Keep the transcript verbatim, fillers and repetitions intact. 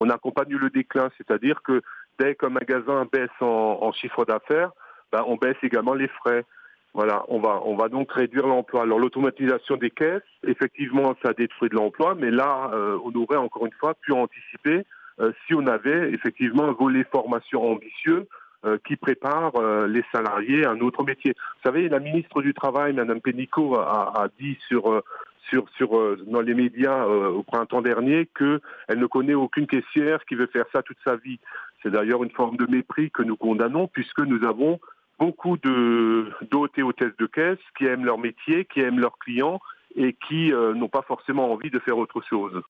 on accompagne le déclin, c'est-à-dire que dès qu'un magasin baisse en, en chiffre d'affaires, ben, on baisse également les frais. Voilà, on va, on va donc réduire l'emploi. Alors l'automatisation des caisses, effectivement, ça détruit de l'emploi, mais là, euh, on aurait encore une fois pu anticiper euh, si on avait effectivement un volet formation ambitieux euh, qui prépare euh, les salariés à un autre métier. Vous savez, la ministre du Travail, Mme Pénicaud, a, a dit sur, euh, sur, sur, euh, dans les médias euh, au printemps dernier qu'elle ne connaît aucune caissière qui veut faire ça toute sa vie. C'est d'ailleurs une forme de mépris que nous condamnons, puisque nous avons beaucoup de, d'hôtes et hôtesses de caisse qui aiment leur métier, qui aiment leurs clients et qui euh, n'ont pas forcément envie de faire autre chose.